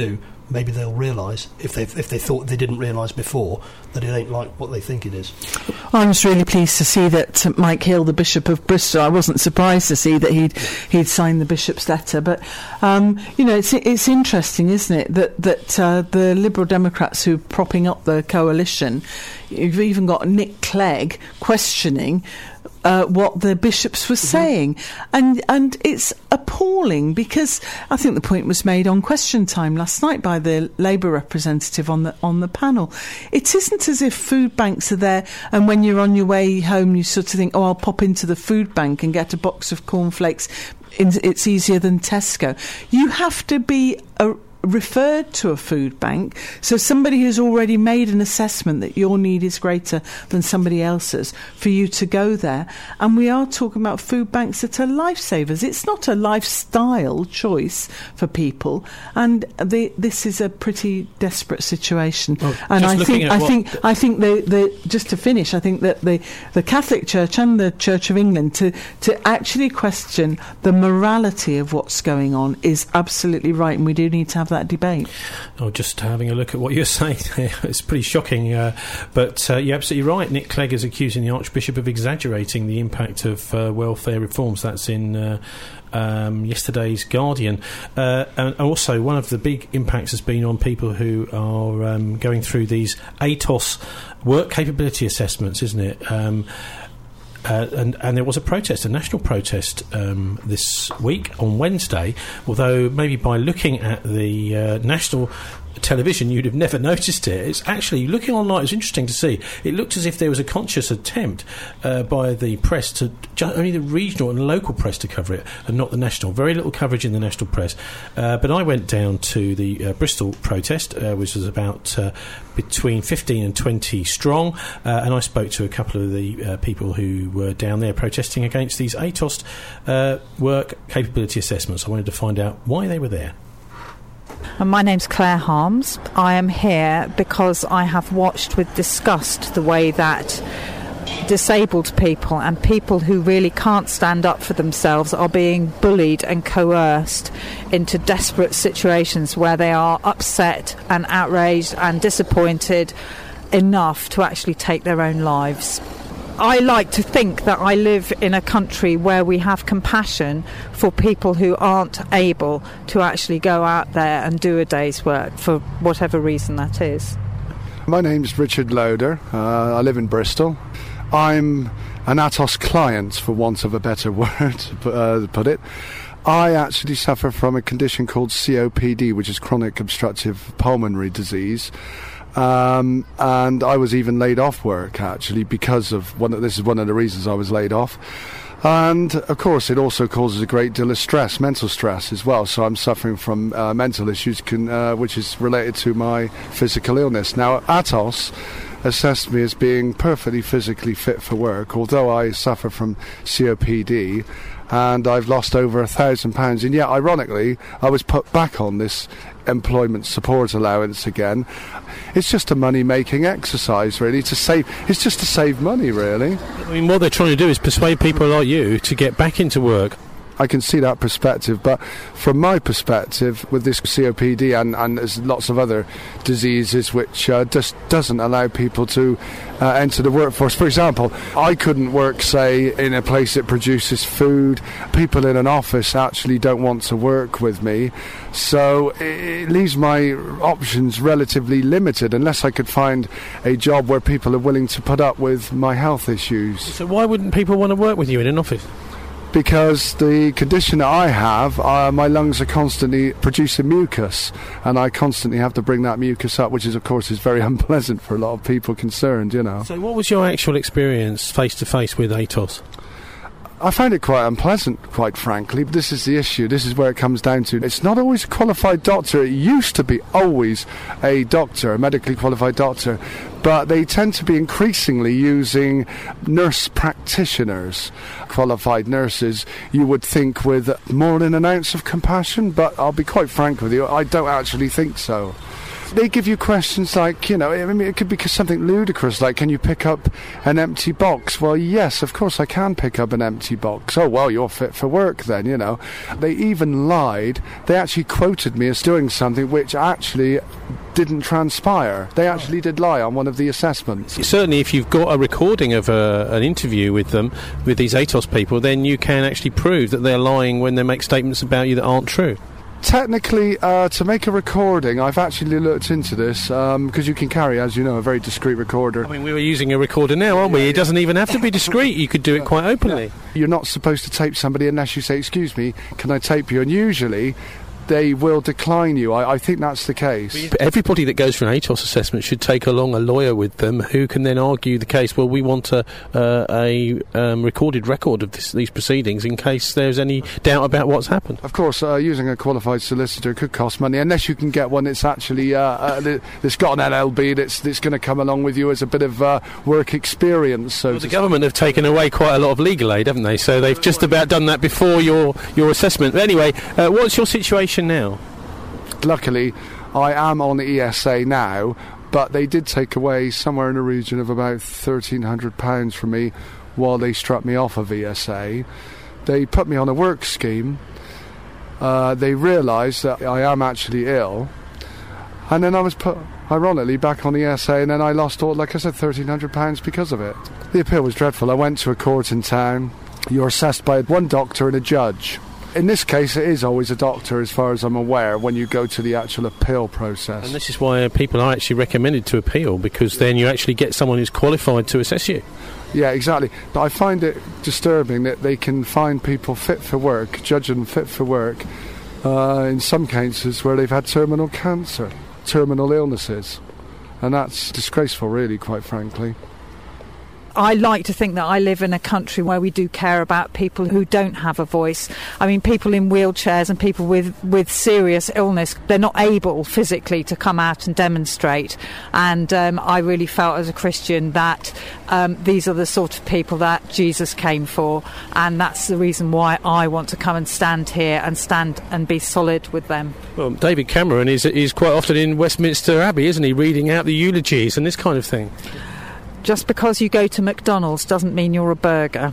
maybe they'll realise, if they if they thought they didn't realise before, that it ain't like what they think it is. I was really pleased to see that uh, Mike Hill, the Bishop of Bristol, I wasn't surprised to see that he'd he'd signed the Bishop's letter. But um, you know, it's it's interesting, isn't it, that that uh, the Liberal Democrats who are propping up the coalition, you've even got Nick Clegg questioning Uh, what the bishops were saying, and and it's appalling, because I think the point was made on Question Time last night by the Labour representative on the on the panel. It isn't as if food banks are there, and when you're on your way home, you sort of think, oh, I'll pop into the food bank and get a box of cornflakes. It's easier than Tesco. You have to be a referred to a food bank, so somebody who's already made an assessment that your need is greater than somebody else's for you to go there. And we are talking about food banks that are lifesavers. It's not a lifestyle choice for people, and the, this is a pretty desperate situation. Well, and I think I what think I think the, the just to finish, I think that the the Catholic Church and the Church of England to to actually question the morality of what's going on is absolutely right, and we do need to have that that debate. Oh, just having a look at what you're saying there, it's pretty shocking. Uh, but uh, you're absolutely right. Nick Clegg is accusing the Archbishop of exaggerating the impact of uh, welfare reforms. That's in uh, um, yesterday's Guardian. Uh, and also, one of the big impacts has been on people who are um, going through these A T O S work capability assessments, isn't it? Um, Uh, and, and there was a protest, a national protest um, this week on Wednesday, although maybe by looking at the uh, national television you'd have never noticed it. It's actually, looking online, it was interesting to see. It looked as if there was a conscious attempt uh, by the press to ju- only the regional and local press to cover it and not the national. Very little coverage in the national press. Uh, but I went down to the uh, Bristol protest, uh, which was about uh, between fifteen and twenty strong, uh, and I spoke to a couple of the uh, people who were down there protesting against these A T O S uh, work capability assessments. I wanted to find out why they were there. My name's Claire Harms. I am here because I have watched with disgust the way that disabled people and people who really can't stand up for themselves are being bullied and coerced into desperate situations where they are upset and outraged and disappointed enough to actually take their own lives. I like to think that I live in a country where we have compassion for people who aren't able to actually go out there and do a day's work for whatever reason that is. My name's Richard Loader. Uh, I live in Bristol. I'm an A T O S client, for want of a better word to uh, put it. I actually suffer from a condition called C O P D, which is chronic obstructive pulmonary disease. Um, and I was even laid off work, actually, because of one of, this is one of the reasons I was laid off. And of course it also causes a great deal of stress, mental stress as well, so I'm suffering from uh, mental issues can, uh, which is related to my physical illness. Now, A T O S assessed me as being perfectly physically fit for work, although I suffer from C O P D and I've lost over a thousand pounds, and yet ironically I was put back on this employment support allowance again. It's just a money making exercise, really, to save it's just to save money, really. I mean, what they're trying to do is persuade people like you to get back into work. I can see that perspective, but from my perspective, with this C O P D and, and there's lots of other diseases which uh, just doesn't allow people to uh, enter the workforce. For example, I couldn't work, say, in a place that produces food. People in an office actually don't want to work with me, so it leaves my options relatively limited unless I could find a job where people are willing to put up with my health issues. So why wouldn't people want to work with you in an office? Because the condition that I have, uh, my lungs are constantly producing mucus, and I constantly have to bring that mucus up, which is, of course, is very unpleasant for a lot of people concerned, you know. So what was your actual experience face-to-face with A T O S? I found it quite unpleasant, quite frankly, but this is the issue. This is where it comes down to. It's not always a qualified doctor. It used to be always a doctor, a medically qualified doctor, but they tend to be increasingly using nurse practitioners, qualified nurses, you would think, with more than an ounce of compassion, but I'll be quite frank with you, I don't actually think so. They give you questions like, you know, I mean, it could be something ludicrous, like, can you pick up an empty box? Well, yes, of course I can pick up an empty box. Oh, well, you're fit for work then, you know. They even lied. They actually quoted me as doing something which actually didn't transpire. They actually did lie on one of the assessments. Certainly, if you've got a recording of a, an interview with them, with these ATOS people, then you can actually prove that they're lying when they make statements about you that aren't true. Technically, uh, to make a recording, I've actually looked into this, because um, you can carry, as you know, a very discreet recorder. I mean, we were using a recorder now, aren't we? Yeah, it doesn't even have to be discreet. You could do it quite openly. Yeah. You're not supposed to tape somebody unless you say, excuse me, can I tape you? And usually they will decline you. I, I think that's the case. Everybody that goes for an ATOS assessment should take along a lawyer with them who can then argue the case. Well, we want a, uh, a um, recorded record of this, these proceedings in case there's any doubt about what's happened. Of course, uh, using a qualified solicitor could cost money, unless you can get one that's actually uh, uh, that's got an L L B that's, that's going to come along with you as a bit of uh, work experience. So well, the government have taken away quite a lot of legal aid, haven't they? So they've just about done that before your, your assessment. But anyway, uh, what's your situation now? Luckily, I am on the E S A now, but they did take away somewhere in the region of about thirteen hundred pounds from me while they struck me off of E S A. They put me on a work scheme. Uh, they realised that I am actually ill, and then I was put, ironically, back on E S A, and then I lost all, like I said, thirteen hundred pounds because of it. The appeal was dreadful. I went to a court in town. You're assessed by one doctor and a judge. In this case, it is always a doctor, as far as I'm aware, when you go to the actual appeal process. And this is why people are actually recommended to appeal, because then you actually get someone who's qualified to assess you. Yeah, exactly. But I find it disturbing that they can find people fit for work, judge them fit for work, uh, in some cases where they've had terminal cancer, terminal illnesses. And that's disgraceful, really, quite frankly. I like to think that I live in a country where we do care about people who don't have a voice. I mean, people in wheelchairs and people with, with serious illness, they're not able physically to come out and demonstrate. And um, I really felt as a Christian that um, these are the sort of people that Jesus came for. And that's the reason why I want to come and stand here and stand and be solid with them. Well, David Cameron is, is quite often in Westminster Abbey, isn't he, reading out the eulogies and this kind of thing. Just because you go to McDonald's doesn't mean you're a burger.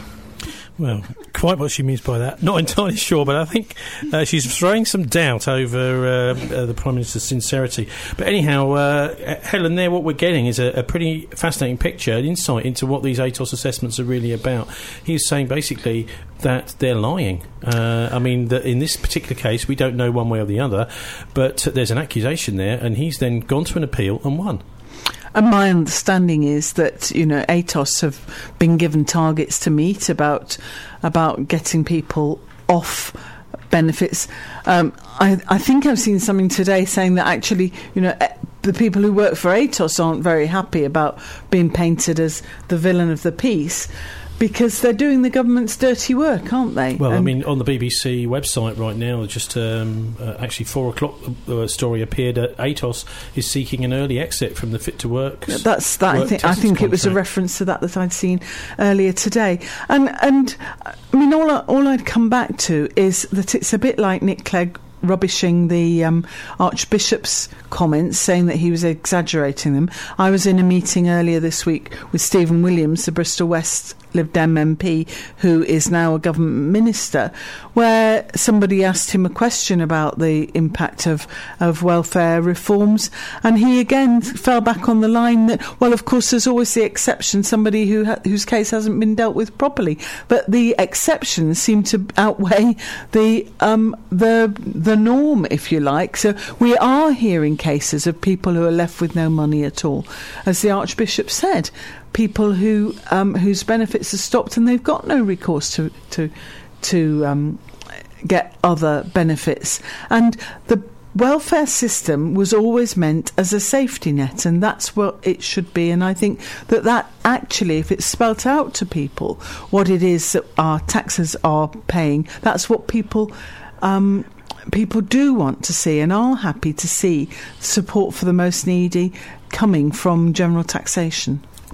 Well, quite what she means by that, not entirely sure, but I think uh, she's throwing some doubt over uh, uh, the Prime Minister's sincerity. But anyhow, uh, Helen, there what we're getting is a, a pretty fascinating picture, an insight into what these ATOS assessments are really about. He's saying basically that they're lying. Uh, I mean, that in this particular case, we don't know one way or the other, but there's an accusation there, and he's then gone to an appeal and won. And my understanding is that, you know, ATOS have been given targets to meet about about getting people off benefits. Um, I, I think I've seen something today saying that actually, you know, the people who work for ATOS aren't very happy about being painted as the villain of the piece, because they're doing the government's dirty work, aren't they? Well, and I mean, on the B B C website right now, just um, uh, actually four o'clock uh, story appeared that ATOS is seeking an early exit from the Fit to Work. That's that. I think I think it was a reference to that that I'd seen earlier today. And and I mean, all I, all I'd come back to is that it's a bit like Nick Clegg rubbishing the um, Archbishop's comments, saying that he was exaggerating them. I was in a meeting earlier this week with Stephen Williams, the Bristol West Lib Dem M P, who is now a government minister, where somebody asked him a question about the impact of, of welfare reforms, and he again fell back on the line that, well, of course, there's always the exception, somebody who ha- whose case hasn't been dealt with properly, but the exceptions seem to outweigh the um, the the norm, if you like. So we are hearing cases of people who are left with no money at all, as the Archbishop said. People who um, whose benefits are stopped and they've got no recourse to to to um, get other benefits. And the welfare system was always meant as a safety net, and that's what it should be. And I think that that actually, if it's spelt out to people what it is that our taxes are paying, that's what people um, people do want to see and are happy to see support for the most needy coming from general taxation.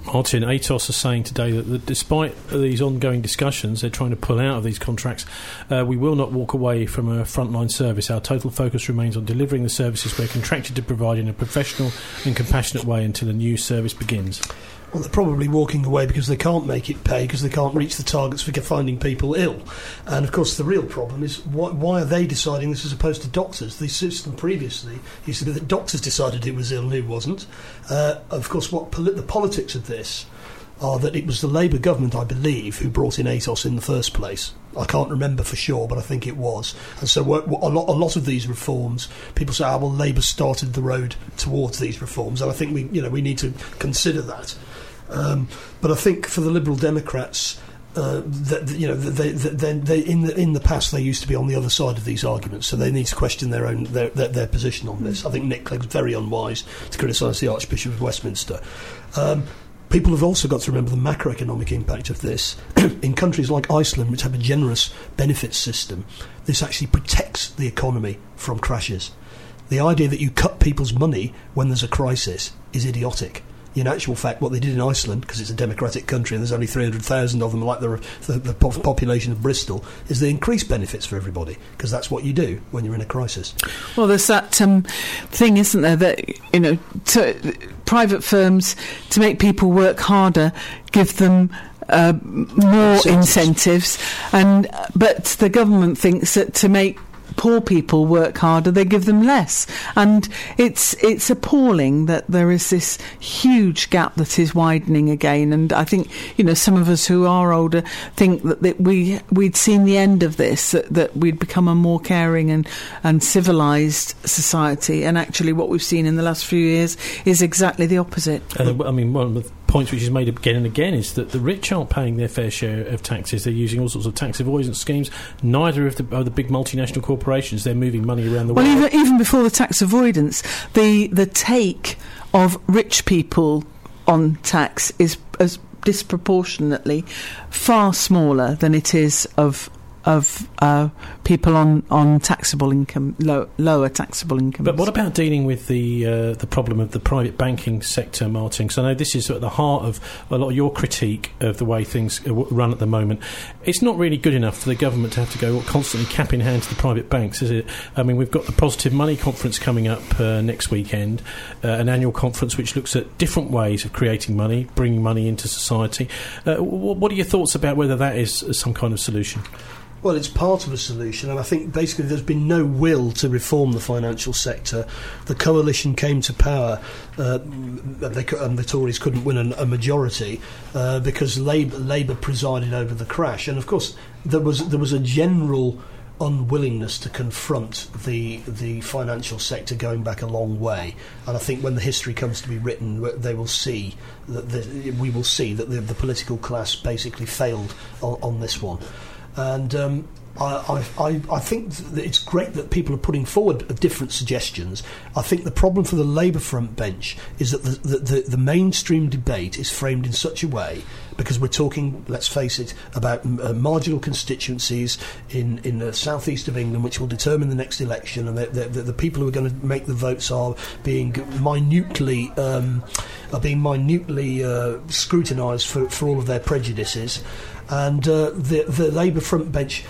Martin, ATOS are saying today that, that despite these ongoing discussions, they're trying to pull out of these contracts. Uh, we will not walk away from a frontline service. Our total focus remains on delivering the services we're contracted to provide in a professional and compassionate way until a new service begins. Well, they're probably walking away because they can't make it pay, because they can't reach the targets for finding people ill. And, of course, the real problem is why, why are they deciding this as opposed to doctors? The system previously used to be that doctors decided who was ill and who wasn't. Uh, of course, what poli- the politics of this are that it was the Labour government, I believe, who brought in ATOS in the first place. I can't remember for sure, but I think it was. And so what, what, a, lot, a lot of these reforms, people say, ah, well, Labour started the road towards these reforms. And I think we, you know, we need to consider that. Um, but I think for the Liberal Democrats, uh, that, you know, they, they, they, they, in the in the past they used to be on the other side of these arguments, so they need to question their own their their, their position on this. I think Nick Clegg's very unwise to criticise the Archbishop of Westminster. Um, People have also got to remember the macroeconomic impact of this. In countries like Iceland, which have a generous benefits system, this actually protects the economy from crashes. The idea that you cut people's money when there's a crisis is idiotic. In actual fact, what they did in Iceland, because it's a democratic country and there's only three hundred thousand of them, like the, the, the population of Bristol, is they increase benefits for everybody, because that's what you do when you're in a crisis. Well, there's that um, thing, isn't there, that, you know, to, private firms, to make people work harder, give them uh, more incentives. incentives, and but the government thinks that to make poor people work harder, they give them less. And it's it's appalling that there is this huge gap that is widening again. And I think, you know, some of us who are older think that, that we, we'd seen the end of this, that, that we'd become a more caring and, and civilised society. And actually what we've seen in the last few years is exactly the opposite. And I mean, one of the points which is made again and again is that the rich aren't paying their fair share of taxes. They're using all sorts of tax avoidance schemes. Neither of the, of the big multinational corporations, they're moving money around the well, world. Well, even, even before the tax avoidance, the, the take of rich people on tax is as disproportionately far smaller than it is of of uh, people on, on taxable income, low, lower taxable income. But what about dealing with the uh, the problem of the private banking sector, Martin? Because I know this is at the heart of a lot of your critique of the way things run at the moment. It's not really good enough for the government to have to go constantly cap in hand to the private banks, is it? I mean, we've got the Positive Money Conference coming up uh, next weekend, uh, an annual conference which looks at different ways of creating money, bringing money into society. Uh, what are your thoughts about whether that is some kind of solution? Well, it's part of a solution, and I think basically there's been no will to reform the financial sector. The coalition came to power, uh, and, they, and the Tories couldn't win a, a majority uh, because Labour, Labour presided over the crash. And of course, there was there was a general unwillingness to confront the the financial sector going back a long way. And I think when the history comes to be written, they will see that the, we will see that the, the political class basically failed on, on this one. And um, I, I, I think that it's great that people are putting forward different suggestions. I think the problem for the Labour front bench is that the, the, the, the mainstream debate is framed in such a way, because we're talking, let's face it, about uh, marginal constituencies in, in the southeast of England, which will determine the next election, and the, the, the people who are going to make the votes are being minutely um, are being minutely uh, scrutinised for, for all of their prejudices. And uh, the, the Labour front bench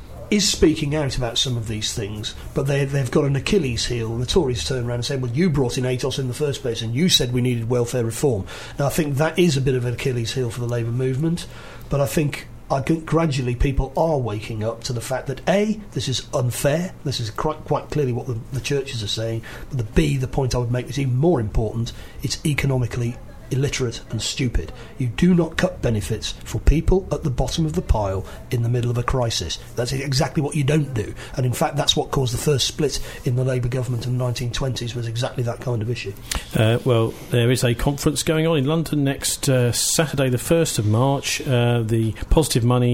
is speaking out about some of these things, but they, they've got an Achilles heel, and the Tories turn around and say, well, you brought in ATOS in the first place and you said we needed welfare reform. Now, I think that is a bit of an Achilles heel for the Labour movement, but I think I think gradually people are waking up to the fact that A, this is unfair, this is quite, quite clearly what the, the churches are saying, but the B, the point I would make is even more important, it's economically illiterate and stupid. You do not cut benefits for people at the bottom of the pile in the middle of a crisis. That's exactly what you don't do. And in fact, that's what caused the first split in the Labour government in the nineteen twenties, was exactly that kind of issue. Uh, well, there is a conference going on in London next uh, Saturday, the first of March, uh, the Positive Money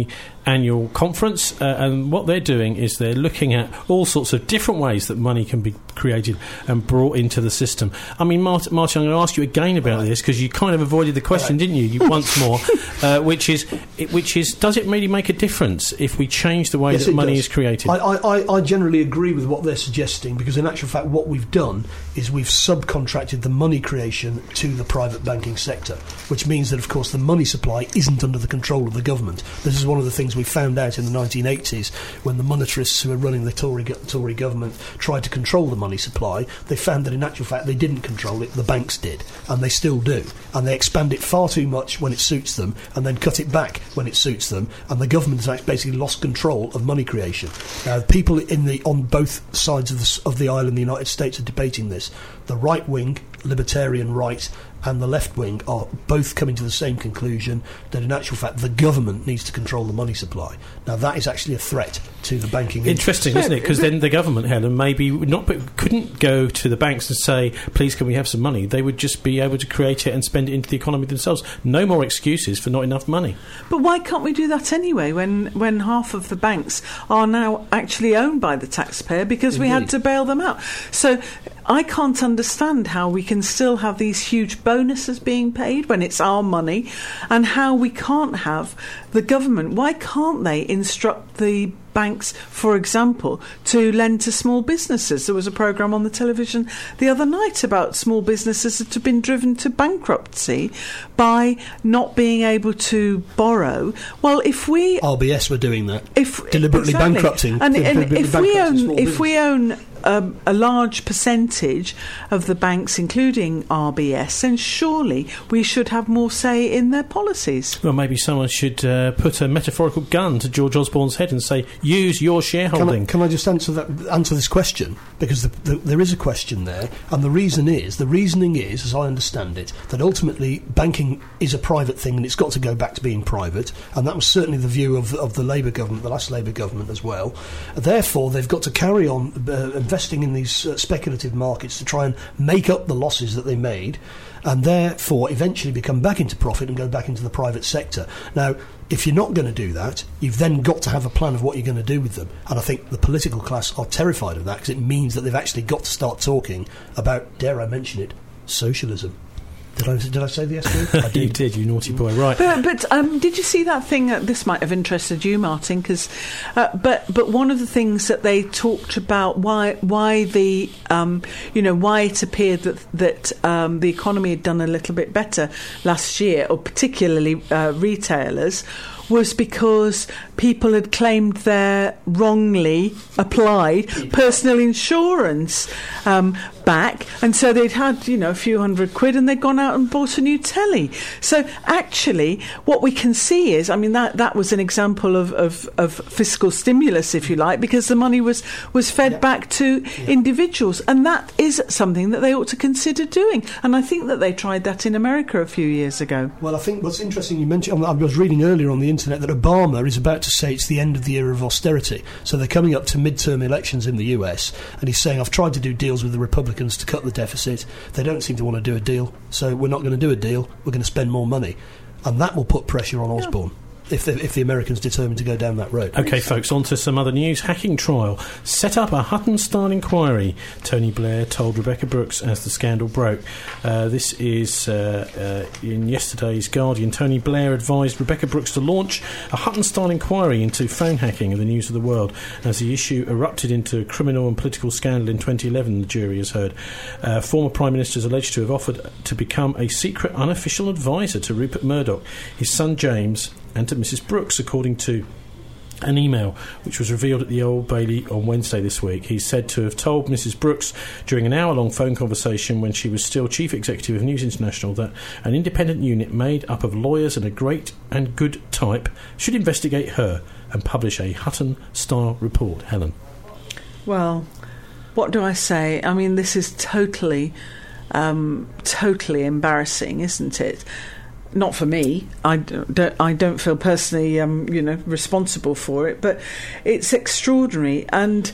annual conference, uh, and what they're doing is they're looking at all sorts of different ways that money can be created and brought into the system. I mean, Martin, Martin I'm going to ask you again about right. this, because you kind of avoided the question, right. didn't you, you once more, uh, which is, which is, does it really make a difference if we change the way yes, that money does. is created? I, I, I generally agree with what they're suggesting, because in actual fact what we've done is we've subcontracted the money creation to the private banking sector, which means that, of course, the money supply isn't under the control of the government. This is one of the things we found out in the nineteen eighties when the monetarists who were running the Tory, Tory government tried to control the money supply. They found that in actual fact they didn't control it, the banks did, and they still do, and they expand it far too much when it suits them and then cut it back when it suits them, and the government has basically lost control of money creation. Now, people in the on both sides of the, of the aisle in the United States are debating this. The right wing, libertarian right, and the left wing are both coming to the same conclusion, that in actual fact the government needs to control the money supply. Now, that is actually a threat to the banking Interesting, industry. isn't it? Because then the government, Helen, maybe not, but couldn't go to the banks and say, please, can we have some money? They would just be able to create it and spend it into the economy themselves. No more excuses for not enough money. But why can't we do that anyway, when, when half of the banks are now actually owned by the taxpayer, because Indeed. we had to bail them out? So I can't understand how we can still have these huge bonuses being paid when it's our money, and how we can't have the government. Why can't they instruct the banks, for example, to lend to small businesses? There was a programme on the television the other night about small businesses that have been driven to bankruptcy by not being able to borrow. Well, if we R B S were doing that, if deliberately exactly. bankrupting, and, and if we own, if we own Um, a large percentage of the banks, including R B S, then surely we should have more say in their policies. Well, maybe someone should uh, put a metaphorical gun to George Osborne's head and say, use your shareholding. Can I, can I just answer that? Answer this question? Because the, the, there is a question there, and the reason is, the reasoning is, as I understand it, that ultimately banking is a private thing and it's got to go back to being private, and that was certainly the view of, of the Labour government, the last Labour government as well. Therefore, they've got to carry on uh, investing in these uh, speculative markets to try and make up the losses that they made, and therefore eventually become back into profit and go back into the private sector. Now, if you're not going to do that, you've then got to have a plan of what you're going to do with them, and I think the political class are terrified of that, because it means that they've actually got to start talking about, dare I mention it, socialism. Did I, did I say the S word? I did. You did, you naughty boy, right. But, but um, did you see that thing? Uh, this might have interested you, Martin, because uh, but but one of the things that they talked about, why why the um, you know why it appeared that that um, the economy had done a little bit better last year, or particularly uh, retailers, was because people had claimed their wrongly applied personal insurance um, back, and so they'd had, you know, a few hundred quid and they'd gone out and bought a new telly. So actually what we can see is, I mean, that, that was an example of, of, of fiscal stimulus, if you like, because the money was, was fed yeah. back to yeah. individuals, and that is something that they ought to consider doing, and I think that they tried that in America a few years ago. Well, I think what's interesting, you mentioned, I was reading earlier on the internet that Obama is about to say it's the end of the era of austerity. So they're coming up to midterm elections in the U S, and he's saying, I've tried to do deals with the Republicans to cut the deficit. They don't seem to want to do a deal, so we're not going to do a deal. We're going to spend more money, and that will put pressure on Osborne. Yeah. If the, if the Americans determine to go down that road. OK, folks, on to some other news. Hacking trial. Set up a Hutton-style inquiry, Tony Blair told Rebekah Brooks as the scandal broke. Uh, this is uh, uh, in yesterday's Guardian. Tony Blair advised Rebekah Brooks to launch a Hutton-style inquiry into phone hacking of the News of the World as the issue erupted into a criminal and political scandal in twenty eleven, the jury has heard. Uh, former Prime Minister is alleged to have offered to become a secret unofficial advisor to Rupert Murdoch, his son James, and to Missus Brooks, according to an email which was revealed at the Old Bailey on Wednesday this week. He's said to have told Missus Brooks during an hour-long phone conversation when she was still Chief Executive of News International that an independent unit made up of lawyers and a great and good type should investigate her and publish a Hutton-style report. Helen. Well, what do I say? I mean, this is totally, um, totally embarrassing, isn't it? Not for me. I don't. I don't feel personally, um, you know, responsible for it. But it's extraordinary, and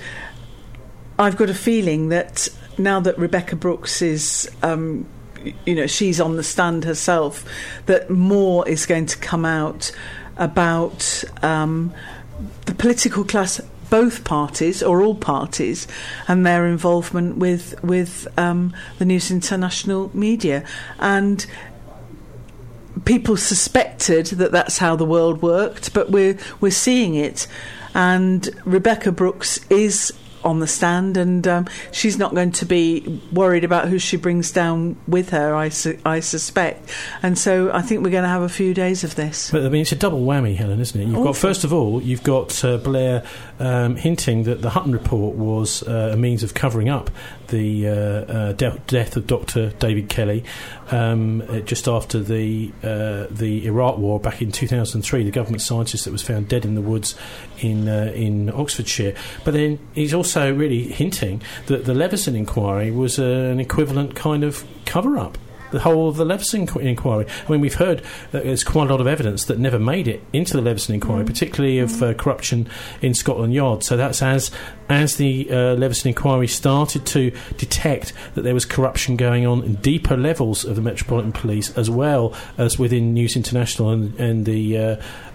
I've got a feeling that now that Rebekah Brooks is, um, you know, she's on the stand herself, that more is going to come out about um, the political class, both parties or all parties, and their involvement with with um, the News International media. And people suspected that that's how the world worked, but we're we're seeing it. And Rebekah Brooks is on the stand, and um, she's not going to be worried about who she brings down with her, I, su- I suspect. And so I think we're going to have a few days of this. But I mean, it's a double whammy, Helen, isn't it? You've Awful. got, first of all, you've got uh, Blair um, hinting that the Hutton report was uh, a means of covering up the uh, uh, de- death of Doctor David Kelly um, just after the uh, the Iraq War back in two thousand three, the government scientist that was found dead in the woods in uh, in Oxfordshire. But then he's also really hinting that the Leveson inquiry was uh, an equivalent kind of cover-up. The whole of the Leveson inquiry. I mean, we've heard that there's quite a lot of evidence that never made it into the Leveson inquiry, mm. particularly of uh, corruption in Scotland Yard. So that's as as the uh, Leveson inquiry started to detect that there was corruption going on in deeper levels of the Metropolitan Police, as well as within News International and, and the Uh,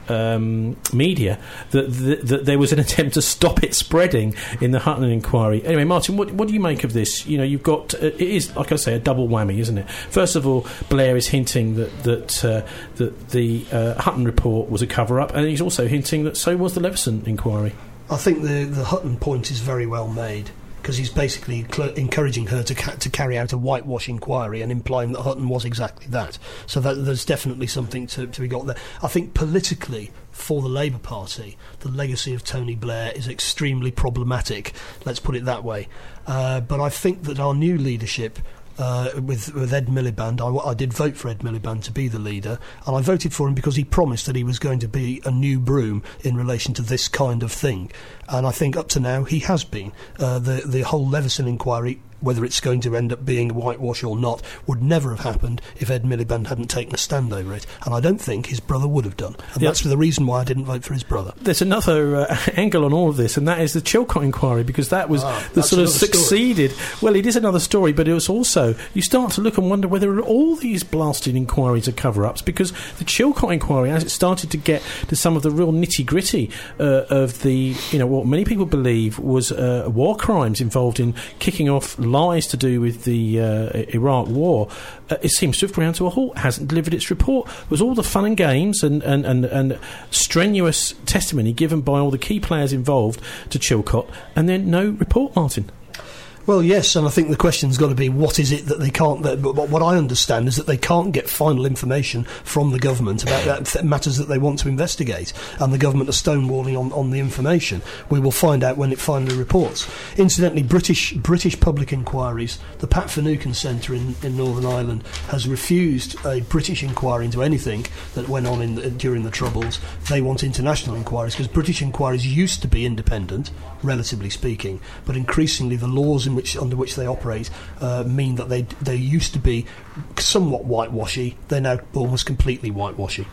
Um, media, that, that, that there was an attempt to stop it spreading in the Hutton inquiry. Anyway, Martin, what, what do you make of this? You know, you've got uh, it is, like I say, a double whammy, isn't it? First of all, Blair is hinting that that uh, that the uh, Hutton report was a cover-up, and he's also hinting that so was the Leveson inquiry. I think the the Hutton point is very well made, because he's basically cl- encouraging her to ca- to carry out a whitewash inquiry and implying that Hutton was exactly that. So that, there's definitely something to, to be got there. I think politically, for the Labour Party, the legacy of Tony Blair is extremely problematic, let's put it that way. Uh, but I think that our new leadership, Uh, with, with Ed Miliband, I, I did vote for Ed Miliband to be the leader, and I voted for him because he promised that he was going to be a new broom in relation to this kind of thing, and I think up to now he has been. Uh, the, the whole Leveson inquiry, whether it's going to end up being a whitewash or not, would never have happened if Ed Miliband hadn't taken a stand over it, and I don't think his brother would have done, and yep. that's the reason why I didn't vote for his brother. There's another uh, angle on all of this, and that is the Chilcot inquiry, because that was ah, the sort of succeeded story. Well, it is another story, but it was also, you start to look and wonder whether all these blasted inquiries are cover-ups, because the Chilcot inquiry, as it started to get to some of the real nitty-gritty uh, of the, you know, what many people believe was uh, war crimes involved in kicking off lies to do with the uh, Iraq War, uh, it seems to have ground to a halt, hasn't delivered its report. It was all the fun and games and, and, and, and strenuous testimony given by all the key players involved to Chilcot, and then no report, Martin. Well, yes, and I think the question's got to be, what is it that they can't... That, what I understand is that they can't get final information from the government about that th- matters that they want to investigate, and the government are stonewalling on, on the information. We will find out when it finally reports. Incidentally, British British public inquiries, the Pat Finucane Centre in, in Northern Ireland has refused a British inquiry into anything that went on in the, during the Troubles. They want international inquiries, because British inquiries used to be independent, relatively speaking, but increasingly the laws in which under which they operate uh, mean that they they used to be somewhat whitewashy. They're now almost completely whitewashy.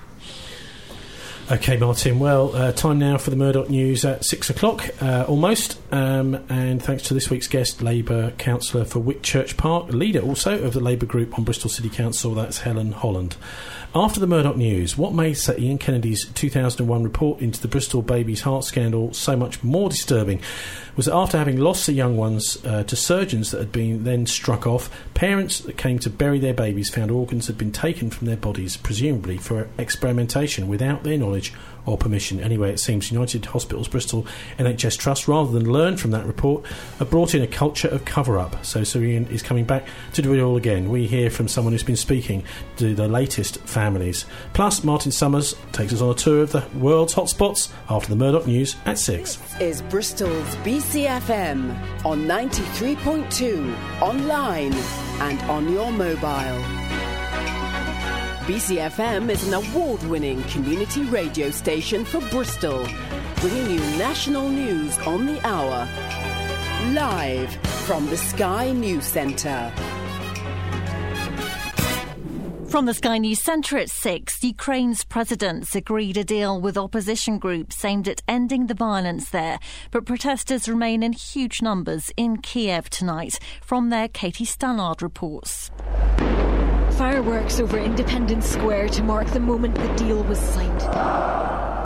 OK, Martin, well, uh, time now for the Murdoch News at six o'clock, uh, almost, um, and thanks to this week's guest, Labour councillor for Whitchurch Park, leader also of the Labour group on Bristol City Council, that's Helen Holland. After the Murdoch News, what made Sir Ian Kennedy's two thousand one report into the Bristol baby's heart scandal so much more disturbing was that after having lost the young ones uh, to surgeons that had been then struck off, parents that came to bury their babies found organs had been taken from their bodies, presumably for experimentation, without their knowledge or permission. Anyway, it seems United Hospitals Bristol N H S Trust, rather than learn from that report, have brought in a culture of cover-up. So Sir Ian is coming back to do it all again. We hear from someone who's been speaking to the latest families. Plus, Martin Summers takes us on a tour of the world's hotspots after the Murdoch News at six. This is Bristol's B C F M on ninety-three point two, online and on your mobile. B C F M is an award-winning community radio station for Bristol, bringing you national news on the hour. Live from the Sky News Centre. From the Sky News Centre at six, Ukraine's presidents agreed a deal with opposition groups aimed at ending the violence there, but protesters remain in huge numbers in Kiev tonight. From there, Katie Stannard reports. fireworks over Independence Square to mark the moment the deal was signed.